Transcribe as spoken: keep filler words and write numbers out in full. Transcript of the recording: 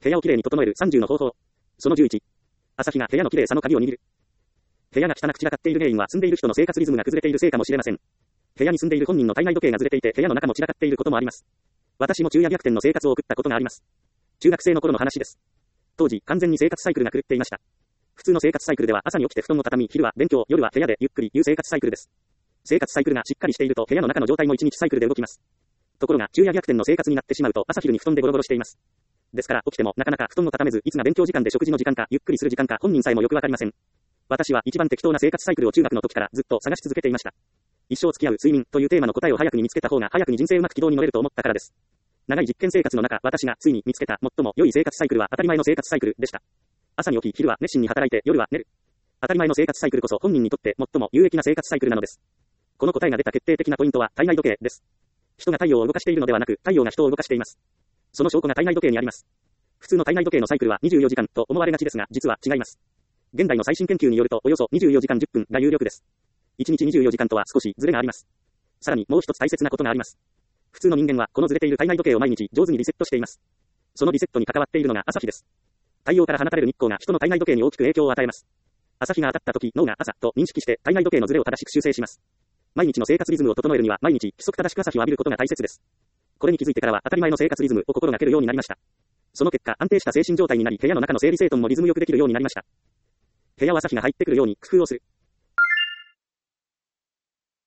部屋をきれいに整えるさんじゅうの方法。そのじゅういち。朝日が部屋のきれいさの鍵を握る。部屋が汚く散らかっている原因は住んでいる人の生活リズムが崩れているせいかもしれません。部屋に住んでいる本人の体内時計がずれていて部屋の中も散らかっていることもあります。私も昼夜逆転の生活を送ったことがあります。中学生の頃の話です。当時、完全に生活サイクルが狂っていました。普通の生活サイクルでは朝に起きて布団を畳み、昼は勉強、夜は部屋でゆっくりいう生活サイクルです。生活サイクルがしっかりしていると部屋の中の状態も一日サイクルで動きます。ところが、昼夜逆転の生活になってしまうと朝昼に布団でゴロゴロしています。ですから起きてもなかなか布団を畳めず、いつが勉強時間で食事の時間か、ゆっくりする時間か本人さえもよくわかりません。私は一番適当な生活サイクルを中学の時からずっと探し続けていました。一生付き合う睡眠というテーマの答えを早くに見つけた方が早くに人生うまく軌道に乗れると思ったからです。長い実験生活の中、私がついに見つけた最も良い生活サイクルは当たり前の生活サイクルでした。朝に起き、昼は熱心に働いて、夜は寝る。当たり前の生活サイクルこそ本人にとって最も有益な生活サイクルなのです。この答えが出た決定的なポイントは体内時計です。人が太陽を動かしているのではなく、太陽が人を動かしています。その証拠が体内時計にあります。普通の体内時計のサイクルはにじゅうよじかんと思われがちですが、実は違います。現代の最新研究によるとおよそにじゅうよじかんじゅっぷんが有力です。いちにちにじゅうよじかんとは少しズレがあります。さらにもう一つ大切なことがあります。普通の人間はこのずれている体内時計を毎日上手にリセットしています。そのリセットに関わっているのが朝日です。太陽から放たれる日光が人の体内時計に大きく影響を与えます。朝日が当たった時、脳が朝と認識して体内時計のズレを正しく修正します。毎日の生活リズムを整えるには毎日規則正しく朝日を浴びることが大切です。これに気づいてからは当たり前の生活リズムを心がけるようになりました。その結果、安定した精神状態になり、部屋の中の整理整頓もリズムよくできるようになりました。部屋は朝日が入ってくるように工夫をする。